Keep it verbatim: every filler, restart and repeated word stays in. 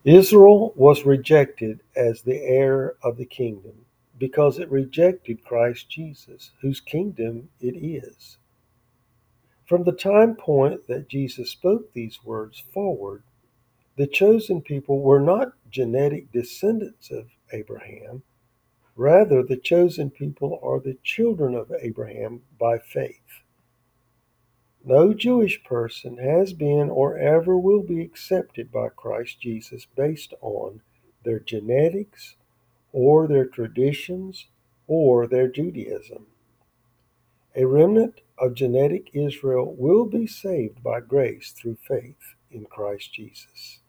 Israel was rejected as the heir of the kingdom because it rejected Christ Jesus, whose kingdom it is. From the time point that Jesus spoke these words forward, the chosen people were not genetic descendants of Abraham. Rather, the chosen people are the children of Abraham by faith. No Jewish person has been or ever will be accepted by Christ Jesus based on their genetics or their traditions or their Judaism. A remnant of genetic Israel will be saved by grace through faith in Christ Jesus.